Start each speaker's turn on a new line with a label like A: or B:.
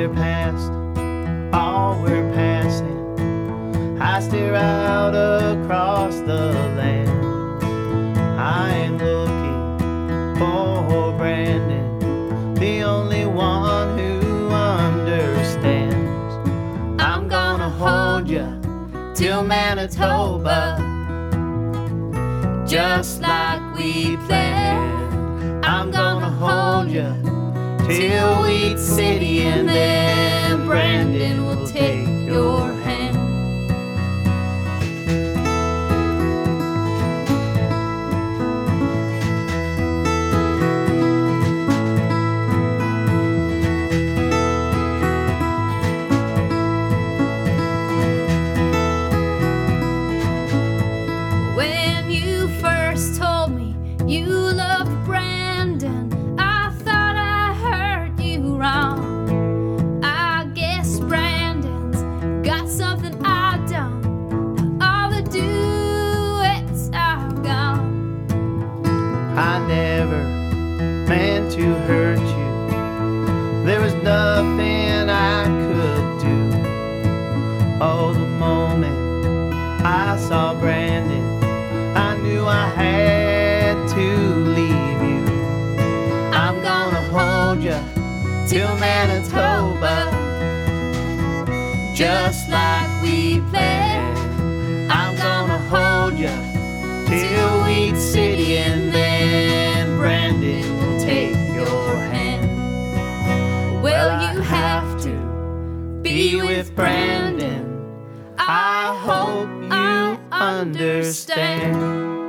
A: stare past all we're passing. I stare out across the land. I am looking for Brandon, the only one who understands. I'm gonna hold you till Manitoba, just like we planned. I'm gonna hold you till Wheat City, and then Brandon will take your hand.
B: When you first told me you loved Brandon, I thought I heard you wrong. I guess Brandon's got something I don't. All the duets are gone.
A: I never meant to hurt you. There was nothing I could do. Oh, the moment I saw Brandon, I knew I had to leave you. I'm gonna hold you till Manitoba, just like we planned. I'm gonna hold you till Wheat City, and then Brandon will take your hand. Well, you have to be with Brandon. I hope you understand.